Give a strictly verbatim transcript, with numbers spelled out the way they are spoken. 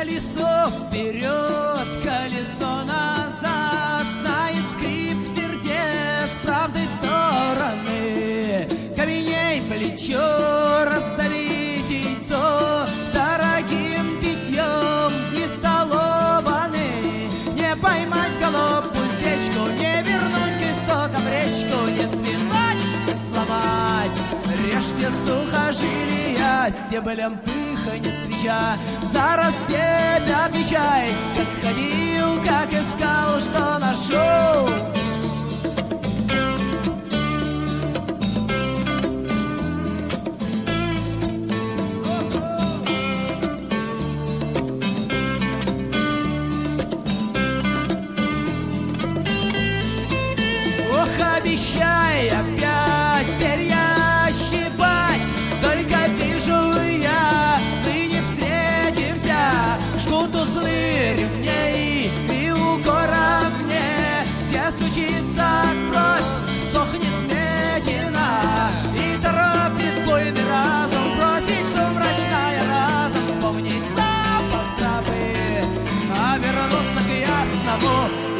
Колесо вперед, колесо назад, знает скрип сердец правой стороны. Каменей плечо, раздавить яйцо дорогим питьем не столованы. Не поймать голубь уздечку, не вернуть к истокам речку, не связать, не сломать. Режьте сухожилия, стеблем пыханет свеча. За растепь отвечай, как ходил, как искал, что нашел. Ох, обещай опять перья щипать, только вижу я, мы не встретимся. Жгут узлы ремней и укора мне, где стучится кровь, сохнет медина и торопит буйный разум бросить сумрачная разом, вспомнить запах травы, а вернуться к ясному